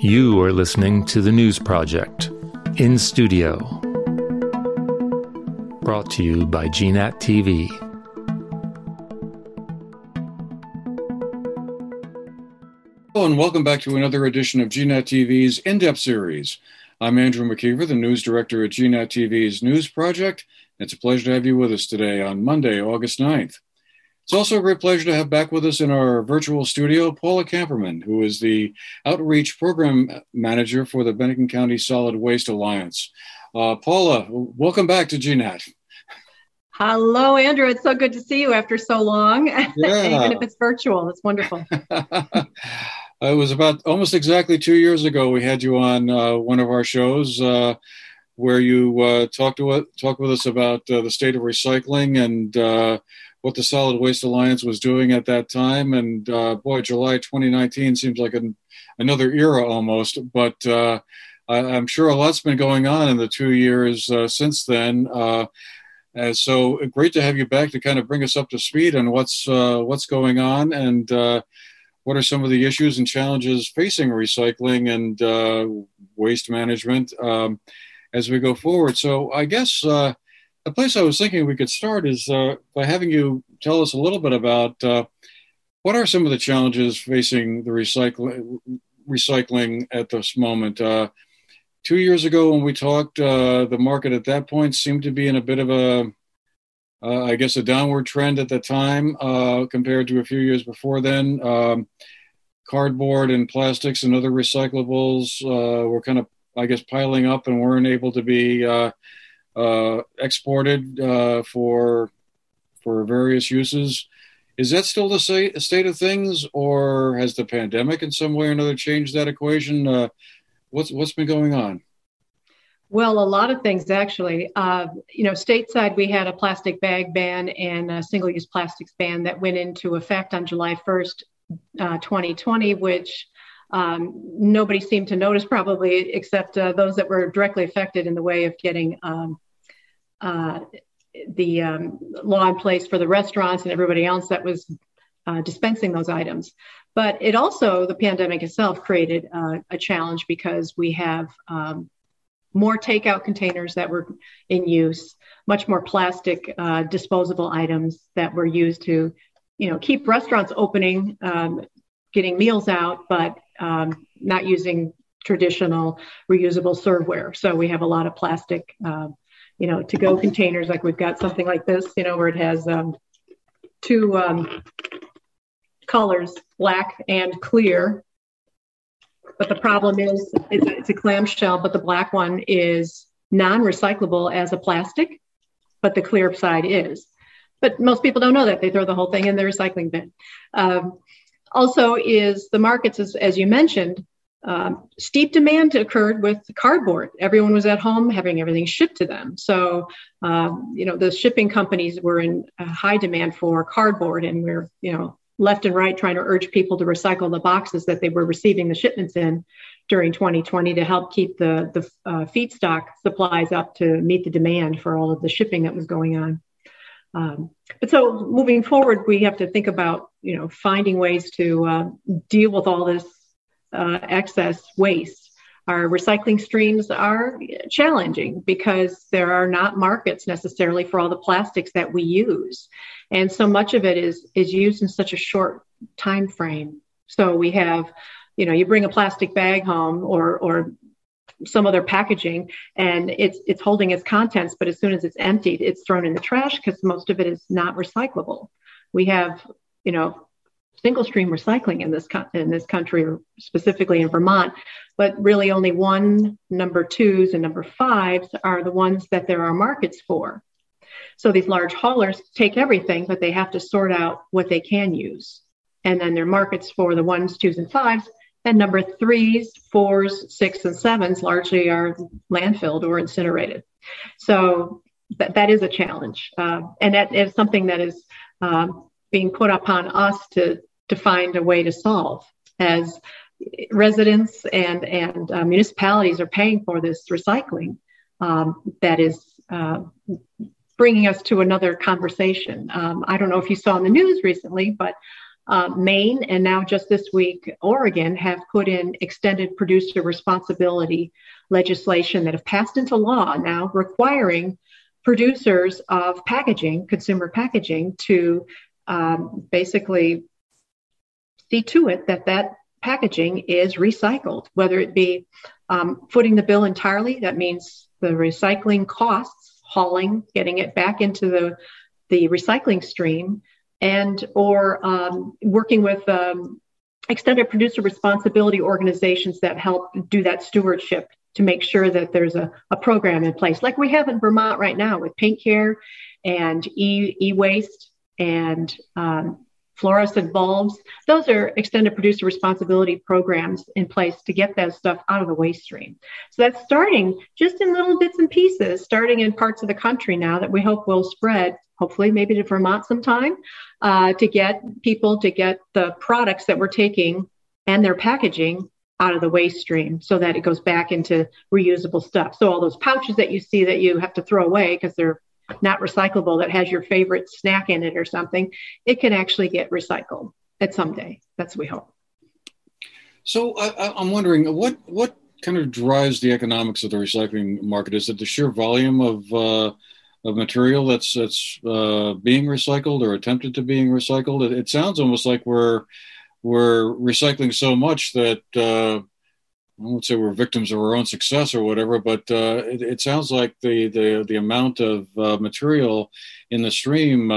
You are listening to The News Project, in studio. Brought to you by GNAT TV. Hello and welcome back to another edition of GNAT TV's In-Depth series. I'm Andrew McKeever, the news director at GNAT TV's News Project. It's a pleasure to have you with us today on Monday, August 9th. It's also a great pleasure to have back with us in our virtual studio, Paula Camperman, who is the Outreach Program Manager for the Benton County Solid Waste Alliance. Paula, welcome back to GNAT. Hello, Andrew. It's so good to see you after so long. Yeah. Even if it's virtual, it's wonderful. It was about almost exactly 2 years ago we had you on one of our shows where you talked with us about the state of recycling and what the Solid Waste Alliance was doing at that time. And boy, July 2019 seems like another era almost, but I'm sure a lot's been going on in the 2 years since then. And so great to have you back to kind of bring us up to speed on what's going on and what are some of the issues and challenges facing recycling and waste management as we go forward. So I guess the place I was thinking we could start is by having you tell us a little bit about what are some of the challenges facing the recycling at this moment. 2 years ago when we talked, the market at that point seemed to be in a bit of a downward trend at the time compared to a few years before then. Cardboard and plastics and other recyclables were kind of, piling up and weren't able to be exported for various uses. Is that still the state of things, or has the pandemic in some way or another changed that equation? What's been going on? Well, a lot of things, actually. Stateside, we had a plastic bag ban and a single-use plastics ban that went into effect on July 1st, 2020, which nobody seemed to notice probably, except those that were directly affected in the way of getting the law in place for the restaurants and everybody else that was dispensing those items. But it also, the pandemic itself, created a challenge because we have more takeout containers that were in use, much more plastic disposable items that were used to, keep restaurants opening, getting meals out, but not using traditional reusable serveware. So we have a lot of plastic, to-go containers. Like we've got something like this, where it has two colors, black and clear. But the problem is it's a clamshell, but the black one is non-recyclable as a plastic, but the clear side is. But most people don't know that. They throw the whole thing in the recycling bin. Also is the markets, as you mentioned, steep demand occurred with cardboard. Everyone was at home having everything shipped to them. So, the shipping companies were in high demand for cardboard, and we're, left and right trying to urge people to recycle the boxes that they were receiving the shipments in during 2020 to help keep the feedstock supplies up to meet the demand for all of the shipping that was going on. But so moving forward, we have to think about, finding ways to deal with all this excess waste. Our recycling streams are challenging because there are not markets necessarily for all the plastics that we use. And so much of it is used in such a short time frame. So we have, you bring a plastic bag home or some other packaging and it's holding its contents, but as soon as it's emptied, it's thrown in the trash because most of it is not recyclable. We have, single stream recycling in this country, or specifically in Vermont, but really only number 2s and number 5s are the ones that there are markets for. So these large haulers take everything, but they have to sort out what they can use. And then there are markets for the 1s, 2s, and 5s. And number 3s, 4s, 6s, and 7s largely are landfilled or incinerated. So that is a challenge. And that is something that is being put upon us to find a way to solve, as residents and municipalities are paying for this recycling. That is bringing us to another conversation. I don't know if you saw in the news recently, but Maine, and now just this week, Oregon have put in extended producer responsibility legislation that have passed into law now, requiring producers of packaging, consumer packaging, to basically see to it that that packaging is recycled, whether it be footing the bill entirely. That means the recycling costs, hauling, getting it back into the recycling stream, and or working with extended producer responsibility organizations that help do that stewardship to make sure that there's a program in place, like we have in Vermont right now with Paint Care and e-waste and fluorescent bulbs. Those are extended producer responsibility programs in place to get that stuff out of the waste stream. So that's starting just in little bits and pieces, starting in parts of the country now that we hope will spread, hopefully maybe to Vermont sometime, to get people to get the products that we're taking and their packaging out of the waste stream so that it goes back into reusable stuff. So all those pouches that you see that you have to throw away because they're not recyclable, that has your favorite snack in it or something, it can actually get recycled at some day. That's what we hope. So I'm wondering, what kind of drives the economics of the recycling market? Is it the sheer volume of material that's being recycled or attempted to being recycled? It sounds almost like we're recycling so much that I won't say we're victims of our own success or whatever, but it sounds like the amount of material in the stream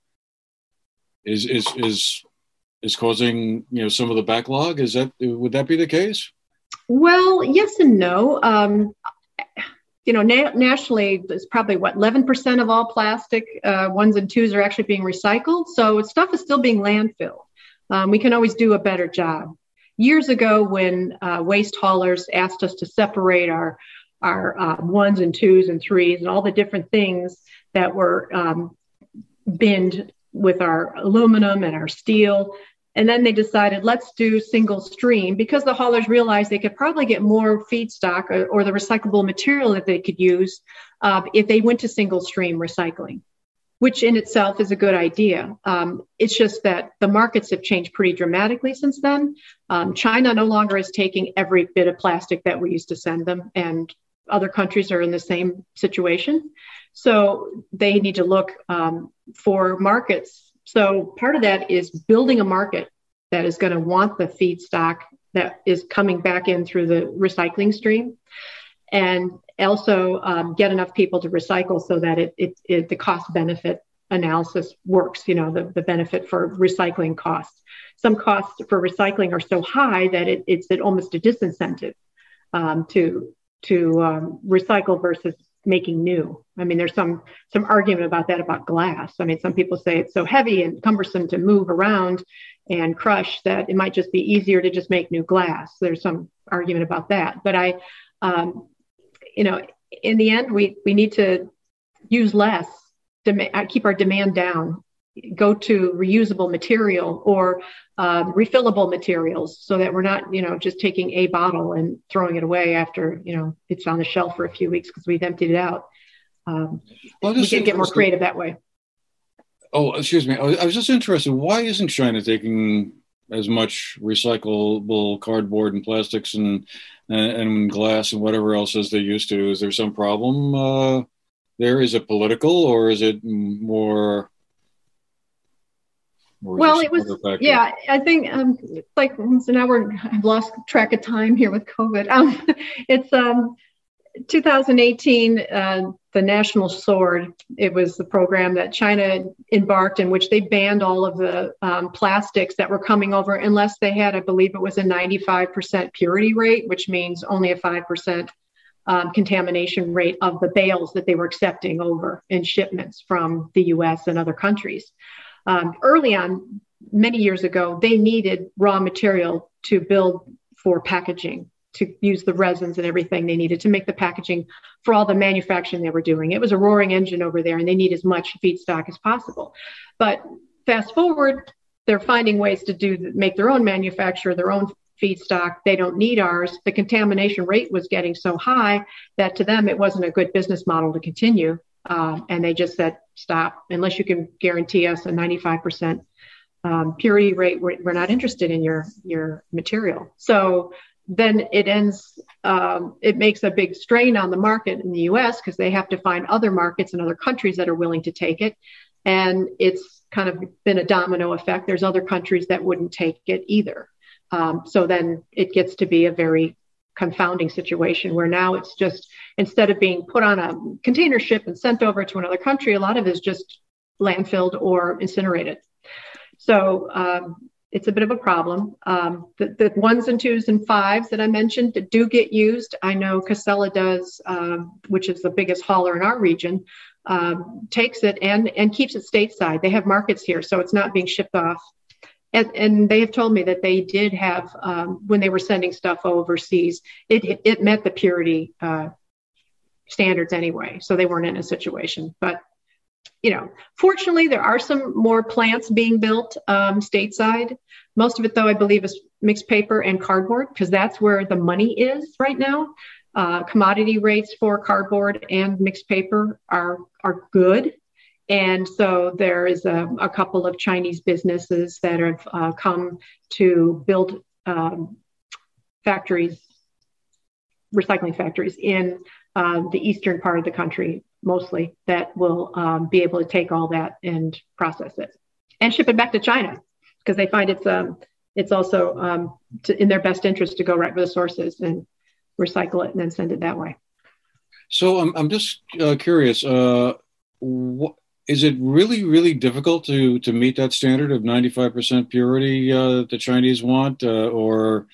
is causing some of the backlog. Would that be the case? Well, yes and no. Nationally, it's probably 11% of all plastic ones and twos are actually being recycled. So stuff is still being landfilled. We can always do a better job. Years ago, when waste haulers asked us to separate our ones and twos and threes and all the different things that were binned with our aluminum and our steel, and then they decided, let's do single stream, because the haulers realized they could probably get more feedstock or the recyclable material that they could use if they went to single stream recycling, which in itself is a good idea. It's just that the markets have changed pretty dramatically since then. China no longer is taking every bit of plastic that we used to send them, and other countries are in the same situation. So they need to look for markets. So part of that is building a market that is going to want the feedstock that is coming back in through the recycling stream, and also get enough people to recycle so that the cost benefit analysis works, the benefit for recycling costs. Some costs for recycling are so high that it's almost a disincentive to recycle versus making new. I mean, there's some argument about that about glass. I mean, some people say it's so heavy and cumbersome to move around and crush that it might just be easier to just make new glass. There's some argument about that. But in the end, we need to use less, keep our demand down, go to reusable material or refillable materials so that we're not, just taking a bottle and throwing it away after, it's on the shelf for a few weeks because we've emptied it out. We can get more creative that way. Oh, excuse me. I was just interested. Why isn't China taking as much recyclable cardboard and plastics and glass and whatever else as they used to? Is there some problem there? Is it political or is it more? Well, it was, yeah, I think so now I've lost track of time here with COVID. It's 2018, the National Sword. It was the program that China embarked in, which they banned all of the plastics that were coming over unless they had, I believe it was a 95% purity rate, which means only a 5% contamination rate of the bales that they were accepting over in shipments from the US and other countries. Early on, many years ago, they needed raw material to build for packaging, to use the resins and everything they needed to make the packaging for all the manufacturing they were doing. It was a roaring engine over there, and they need as much feedstock as possible. But fast forward, they're finding ways to make their own manufacture, their own feedstock. They don't need ours. The contamination rate was getting so high that to them, it wasn't a good business model to continue. And they just said, stop, unless you can guarantee us a 95% purity rate, we're not interested in your material. So then it makes a big strain on the market in the US because they have to find other markets in other countries that are willing to take it. And it's kind of been a domino effect. There's other countries that wouldn't take it either. So then it gets to be a very confounding situation where now it's just, instead of being put on a container ship and sent over to another country, a lot of it is just landfilled or incinerated. So it's a bit of a problem. The 1s and 2s and 5s that I mentioned that do get used. I know Casella does, which is the biggest hauler in our region, takes it and keeps it stateside. They have markets here, so it's not being shipped off. And they have told me that they did have, when they were sending stuff overseas, it met the purity standards anyway. So they weren't in a situation. But, fortunately, there are some more plants being built stateside. Most of it, though, I believe is mixed paper and cardboard, because that's where the money is right now. Commodity rates for cardboard and mixed paper are good. And so there is a couple of Chinese businesses that have come to build recycling factories in the eastern part of the country, mostly, that will be able to take all that and process it and ship it back to China, because they find it's also in their best interest to go right where the source is and recycle it and then send it that way. So I'm just curious. Is it really, really difficult to meet that standard of 95% purity that the Chinese want, or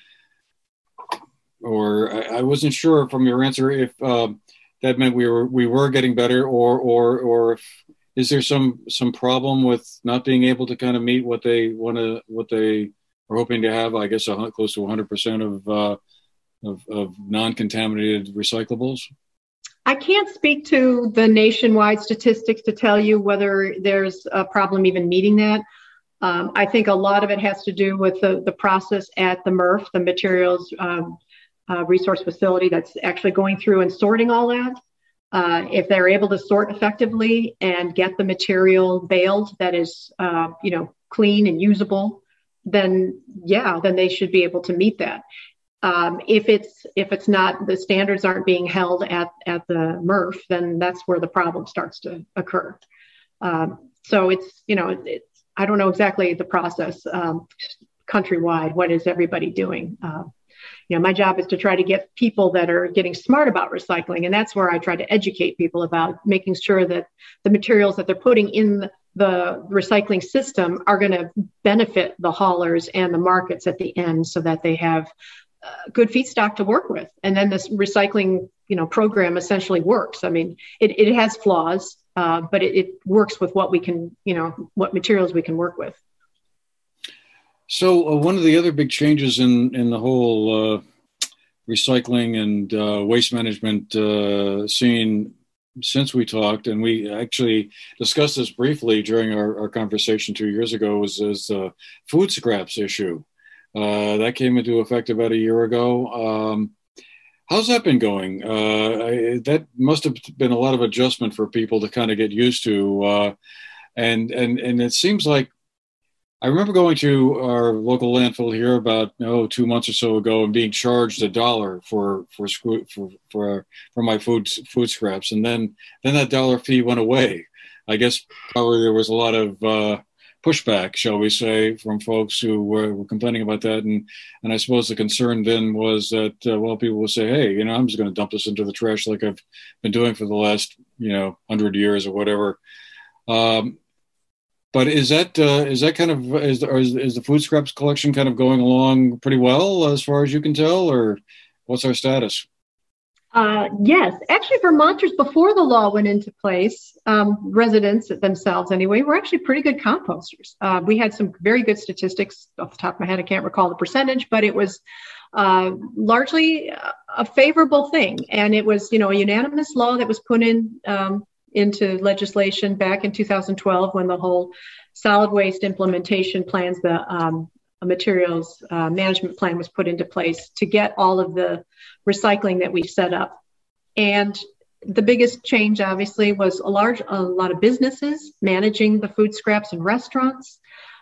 I wasn't sure from your answer if that meant we were getting better, or if, is there some problem with not being able to kind of meet what they are hoping to have? I guess close to 100% of non-contaminated recyclables. I can't speak to the nationwide statistics to tell you whether there's a problem even meeting that. I think a lot of it has to do with the process at the MRF, the Materials Resource Facility, that's actually going through and sorting all that. If they're able to sort effectively and get the material baled that is, clean and usable, then they should be able to meet that. If it's not, the standards aren't being held at the MRF, then that's where the problem starts to occur. So it's I don't know exactly the process countrywide. What is everybody doing? My job is to try to get people that are getting smart about recycling, and that's where I try to educate people about making sure that the materials that they're putting in the recycling system are going to benefit the haulers and the markets at the end, so that they have good feedstock to work with. And then this recycling, program essentially works. I mean, it has flaws, but it works with what we can, what materials we can work with. So one of the other big changes in the whole recycling and waste management scene since we talked, and we actually discussed this briefly during our conversation 2 years ago, was the food scraps issue. That came into effect about a year ago. How's that been going? That must have been a lot of adjustment for people to kind of get used to. And it seems like, I remember going to our local landfill here about 2 months or so ago and being charged $1 for my food scraps, and then that dollar fee went away. I guess probably there was a lot of pushback, shall we say, from folks who were complaining about that. And I suppose the concern then was that, people will say, hey, I'm just going to dump this into the trash like I've been doing for the last, 100 years or whatever. But is that kind of, is the food scraps collection kind of going along pretty well as far as you can tell, or what's our status? Yes, actually, Vermonters, before the law went into place, residents themselves anyway, were actually pretty good composters. We had some very good statistics. Off the top of my head, I can't recall the percentage, but it was largely a favorable thing. And it was, a unanimous law that was put into legislation back in 2012 when the whole solid waste implementation plans, the materials management plan was put into place to get all of the recycling that we set up. And the biggest change, obviously, was a lot of businesses managing the food scraps in restaurants.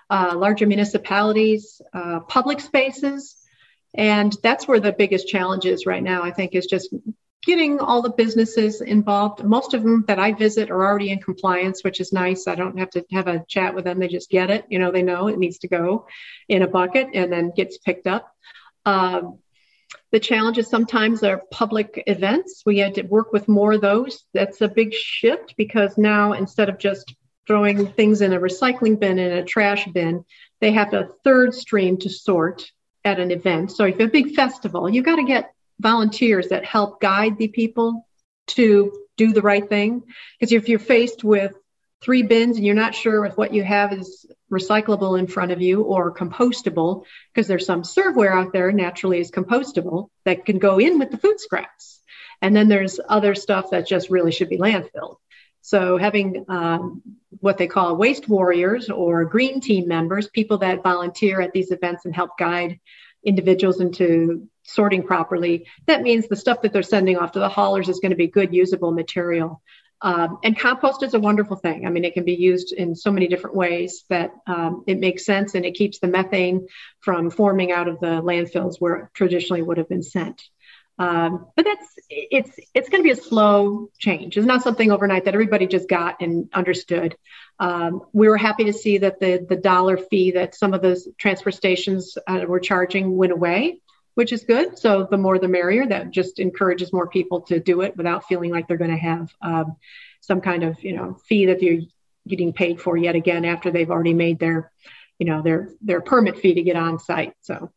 larger municipalities, public spaces. And that's where the biggest challenge is right now, I think, is just getting all the businesses involved. Most of them that I visit are already in compliance, which is nice. I don't have to have a chat with them. They just get it. You know, they know it needs to go in a bucket and then gets picked up. The challenges sometimes are public events. We had to work with more of those. That's a big shift because now instead of just throwing things in a recycling bin and a trash bin, they have a third stream to sort at an event. So if you have a big festival, you've got to get volunteers that help guide the people to do the right thing. Because if you're faced with 3 bins and you're not sure if what you have is recyclable in front of you or compostable, because there's some serveware out there naturally is compostable that can go in with the food scraps. And then there's other stuff that just really should be landfilled. So having what they call waste warriors or green team members, people that volunteer at these events and help guide individuals into sorting properly, that means the stuff that they're sending off to the haulers is going to be good, usable material. And compost is a wonderful thing. I mean, it can be used in so many different ways that it makes sense, and it keeps the methane from forming out of the landfills where it traditionally would have been sent. But it's going to be a slow change. It's not something overnight that everybody just got and understood. We were happy to see that the dollar fee that some of those transfer stations were charging went away, which is good. So the more the merrier. That just encourages more people to do it without feeling like they're going to have some kind of fee that they're getting paid for yet again after they've already made their permit fee to get on site. So.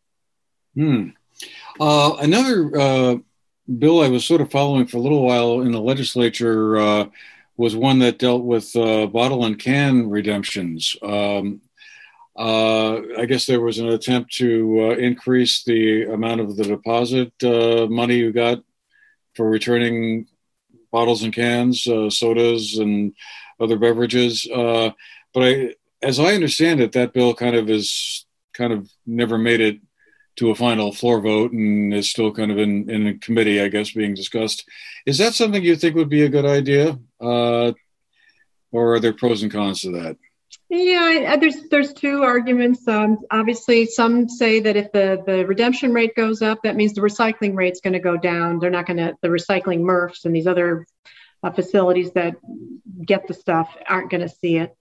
Another bill I was sort of following for a little while in the legislature was one that dealt with bottle and can redemptions. I guess there was an attempt to increase the amount of the deposit money you got for returning bottles and cans, sodas and other beverages. But as I understand it, that bill kind of never made it to a final floor vote and is still kind of in a committee, I guess, being discussed. Is that something you think would be a good idea? Or are there pros and cons to that? Yeah, there's 2 arguments. Obviously, some say that if the redemption rate goes up, that means the recycling rate's going to go down. They're not going to, the recycling MRFs and these other facilities that get the stuff aren't going to see it.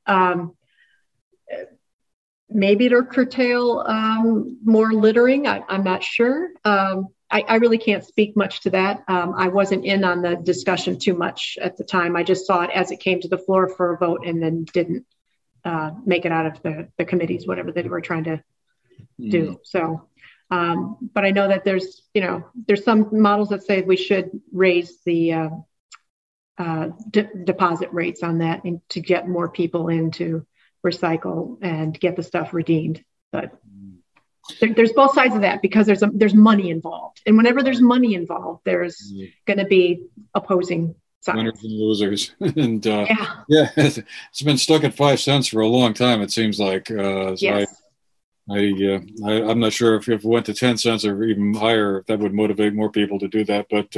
Maybe it'll curtail more littering. I'm not sure. I really can't speak much to that. I wasn't in on the discussion too much at the time. I just saw it as it came to the floor for a vote and then didn't make it out of the committees, whatever they were trying to do. So, but I know that there's some models that say we should raise the deposit rates on that and to get more people into recycle and get the stuff redeemed. But there's both sides of that because there's money involved, and whenever there's money involved, there's going to be opposing sides. Winners and losers. And it's been stuck at 5 cents for a long time, it seems like. So yes. I'm not sure if it went to 10 cents or even higher, if that would motivate more people to do that. But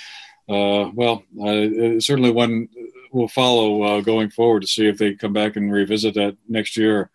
certainly one will follow going forward to see if they come back and revisit that next year.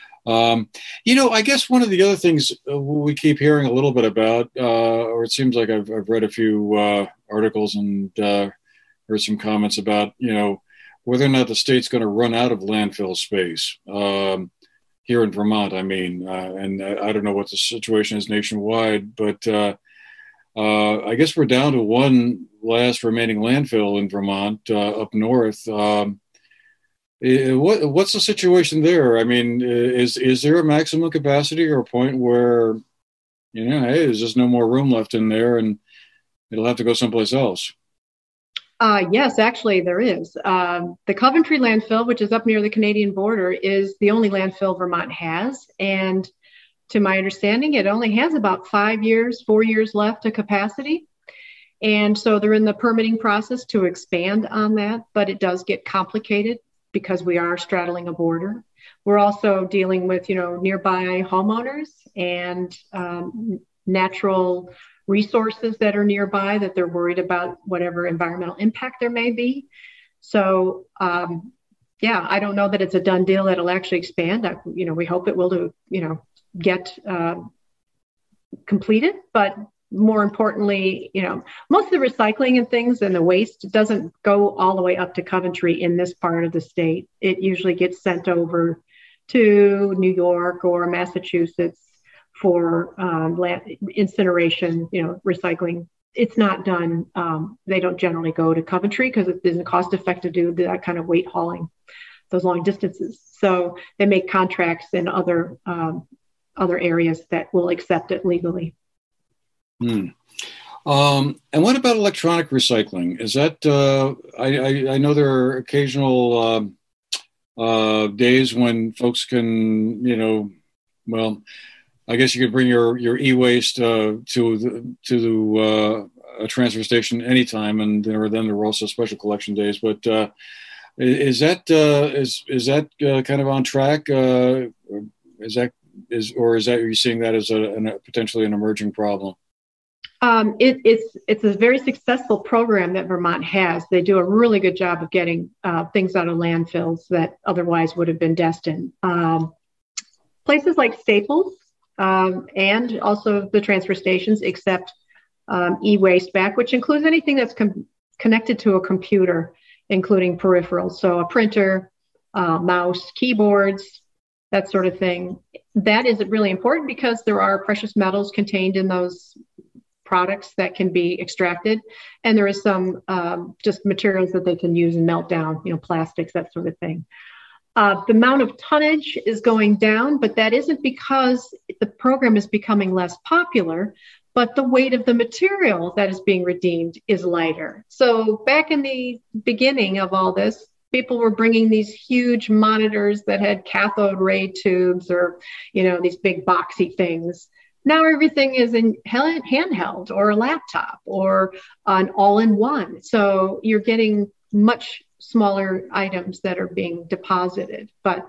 I guess one of the other things we keep hearing a little bit about, or it seems like I've read a few articles and heard some comments about, whether or not the state's going to run out of landfill space here in Vermont. I mean, and I don't know what the situation is nationwide, but I guess we're down to one last remaining landfill in Vermont up north. What's the situation there? I mean, is there a maximum capacity or a point where, hey, there's just no more room left in there and it'll have to go someplace else? Yes, actually there is. The Coventry landfill, which is up near the Canadian border, is the only landfill Vermont has. And to my understanding, it only has about 4 years left of capacity. And so they're in the permitting process to expand on that, but it does get complicated because we are straddling a border. We're also dealing with, nearby homeowners and natural resources that are nearby that they're worried about whatever environmental impact there may be. So yeah, I don't know that it's a done deal that'll actually expand. We hope it will get completed, but more importantly, most of the recycling and things and the waste doesn't go all the way up to Coventry in this part of the state. It usually gets sent over to New York or Massachusetts for incineration, recycling. It's not done. They don't generally go to Coventry because it isn't cost effective to do that kind of weight hauling, those long distances. So they make contracts in other areas that will accept it legally. And what about electronic recycling? Is that I know there are occasional days when folks can, I guess you could bring your e-waste to a transfer station anytime, and then there are also special collection days. But is that kind of on track? Are you seeing that as a potentially an emerging problem? It's a very successful program that Vermont has. They do a really good job of getting things out of landfills that otherwise would have been destined. Places like Staples and also the transfer stations accept e-waste back, which includes anything that's connected to a computer, including peripherals. So a printer, mouse, keyboards, that sort of thing. That is really important because there are precious metals contained in those products that can be extracted. And there is some just materials that they can use and melt down, plastics, that sort of thing. The amount of tonnage is going down, but that isn't because the program is becoming less popular, but the weight of the material that is being redeemed is lighter. So back in the beginning of all this, people were bringing these huge monitors that had cathode ray tubes or, these big boxy things. Now everything is in handheld or a laptop or an all-in-one. So you're getting much smaller items that are being deposited, but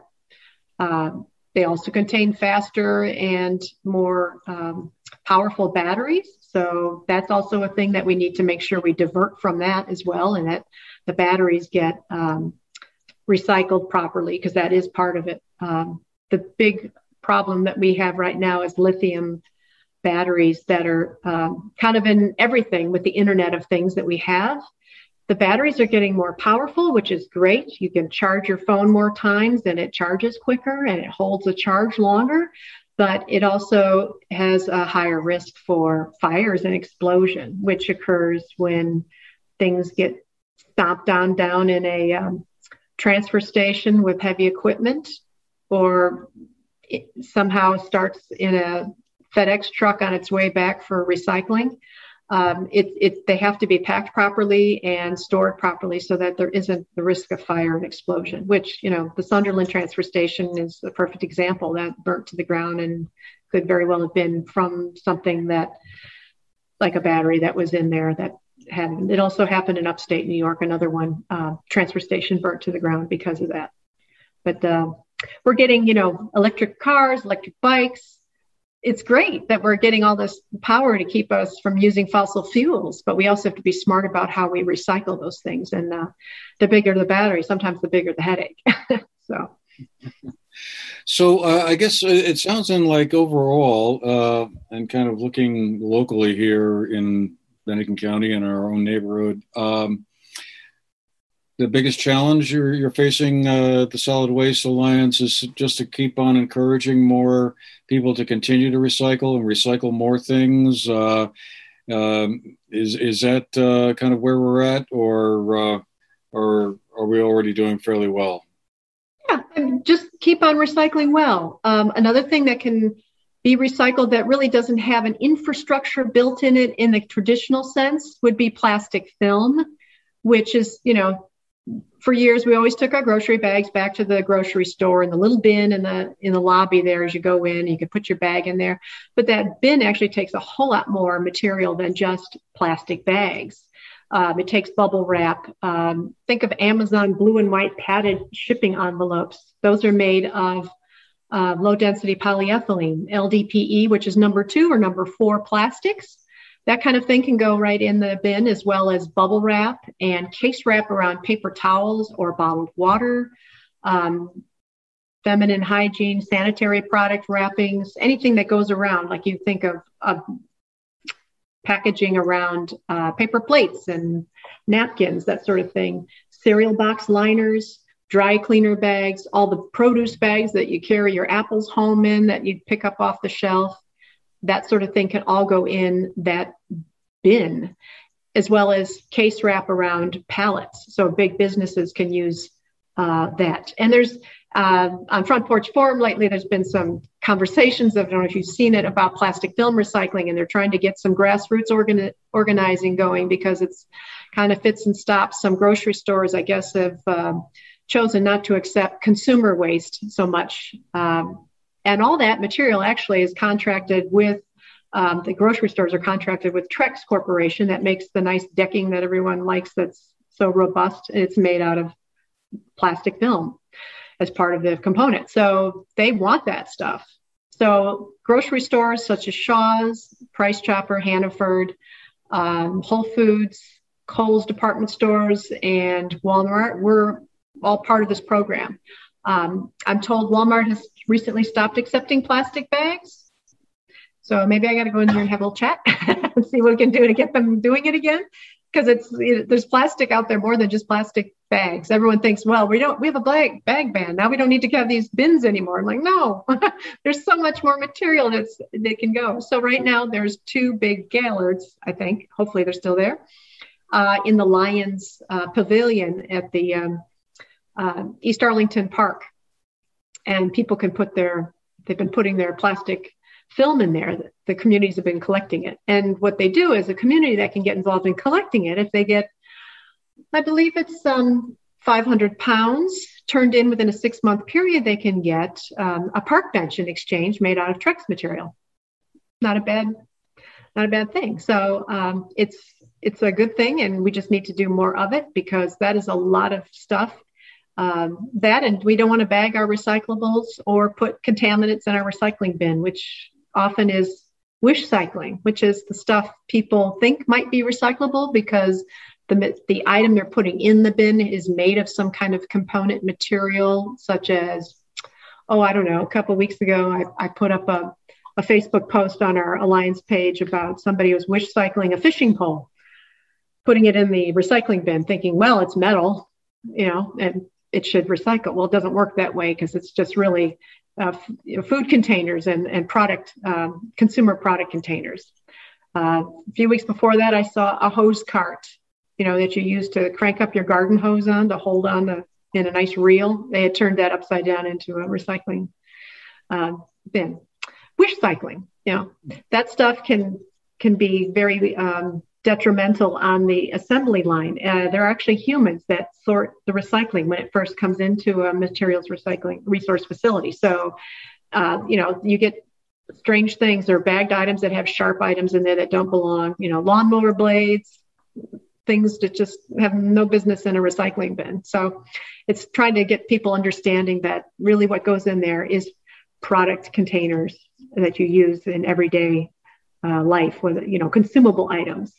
they also contain faster and more powerful batteries. So that's also a thing that we need to make sure we divert from that as well, and that the batteries get recycled properly, because that is part of it. The big problem that we have right now is lithium batteries that are kind of in everything with the Internet of Things that we have. The batteries are getting more powerful, which is great. You can charge your phone more times and it charges quicker and it holds a charge longer, but it also has a higher risk for fires and explosion, which occurs when things get stomped down in a transfer station with heavy equipment, or it somehow starts in a FedEx truck on its way back for recycling. They have to be packed properly and stored properly so that there isn't the risk of fire and explosion, which, the Sunderland transfer station is a perfect example. That burnt to the ground and could very well have been from something that, like a battery that was in there that had. It also happened in upstate New York, another one, transfer station burnt to the ground because of that. But we're getting, electric cars, electric bikes. It's great that we're getting all this power to keep us from using fossil fuels, but we also have to be smart about how we recycle those things. And the bigger the battery, sometimes the bigger the headache. So I guess it sounds like overall, and kind of looking locally here in Benton County in our own neighborhood, the biggest challenge you're facing the Solid Waste Alliance is just to keep on encouraging more people to continue to recycle and recycle more things. Is that kind of where we're at, or are we already doing fairly well? Yeah, and just keep on recycling well. Another thing that can be recycled that really doesn't have an infrastructure built in it in the traditional sense would be plastic film, which is, for years, we always took our grocery bags back to the grocery store in the little bin in the lobby there as you go in. You could put your bag in there. But that bin actually takes a whole lot more material than just plastic bags. It takes bubble wrap. Think of Amazon blue and white padded shipping envelopes. Those are made of low-density polyethylene, LDPE, which is number 2 or number 4 plastics. That kind of thing can go right in the bin, as well as bubble wrap and case wrap around paper towels or bottled water. feminine hygiene, sanitary product wrappings, anything that goes around, like you think of packaging around paper plates and napkins, that sort of thing, cereal box liners, dry cleaner bags, all the produce bags that you carry your apples home in that you pick up off the shelf, that sort of thing can all go in that bin, as well as case wrap around pallets. So big businesses can use that. And there's on Front Porch Forum lately, there's been some conversations, I don't know if you've seen it, about plastic film recycling, and they're trying to get some grassroots organizing going because it's kind of fits and stops. Some grocery stores, I guess, have chosen not to accept consumer waste so much. And all that material actually is contracted with, the grocery stores are contracted with Trex Corporation that makes the nice decking that everyone likes that's so robust. It's made out of plastic film as part of the component. So they want that stuff. So grocery stores such as Shaw's, Price Chopper, Hannaford, Whole Foods, Kohl's department stores, and Walmart, we're all part of this program. I'm told Walmart has recently stopped accepting plastic bags. So maybe I got to go in there and have a little chat and see what we can do to get them doing it again. Because there's plastic out there more than just plastic bags. Everyone thinks, well, we have a bag ban. Now we don't need to have these bins anymore. I'm like, no, there's so much more material that can go. So right now there's 2 big Gaillards, I think, hopefully they're still there, in the Lions Pavilion at the East Arlington Park. And people can they've been putting their plastic film in there. The communities have been collecting it. And what they do is a community that can get involved in collecting it, if they get, I believe it's 500 pounds turned in within a 6-month period, they can get a park bench in exchange made out of Trex material. Not a bad thing. So it's a good thing, and we just need to do more of it because that is a lot of stuff. And we don't want to bag our recyclables or put contaminants in our recycling bin, which often is wish cycling, which is the stuff people think might be recyclable because the item they're putting in the bin is made of some kind of component material, such as, I don't know, a couple of weeks ago, I put up a Facebook post on our Alliance page about somebody who was wish cycling a fishing pole, putting it in the recycling bin, thinking, well, it's metal, and it should recycle. Well, it doesn't work that way because it's just really food containers and product, consumer product containers. A few weeks before that, I saw a hose cart, that you use to crank up your garden hose on to hold on in a nice reel. They had turned that upside down into a recycling bin. Wish cycling, that stuff can be very detrimental on the assembly line. There are actually humans that sort the recycling when it first comes into a materials recycling resource facility. So, you get strange things or bagged items that have sharp items in there that don't belong, lawnmower blades, things that just have no business in a recycling bin. So it's trying to get people understanding that really what goes in there is product containers that you use in everyday life, with consumable items.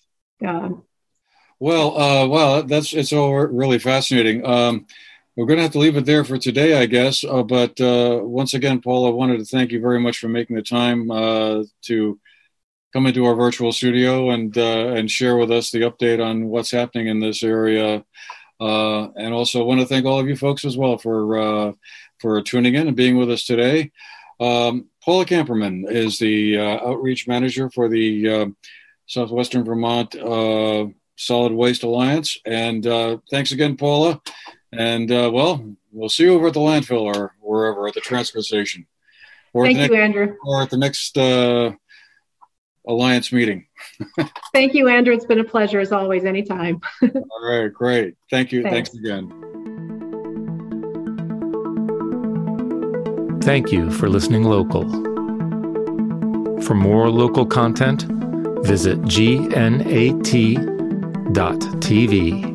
It's all really fascinating. We're going to have to leave it there for today, I guess. But once again, Paul, I wanted to thank you very much for making the time to come into our virtual studio and share with us the update on what's happening in this area. And also want to thank all of you folks as well for tuning in and being with us today. Paula Camperman is the outreach manager for the Southwestern Vermont Solid Waste Alliance. And thanks again, Paula. And we'll see you over at the landfill or wherever, at the transfer station. Thank you, Andrew. Or at the next Alliance meeting. Thank you, Andrew. It's been a pleasure as always, anytime. All right, great. Thank you. Thanks again. Thank you for listening local. For more local content, visit gnat.tv.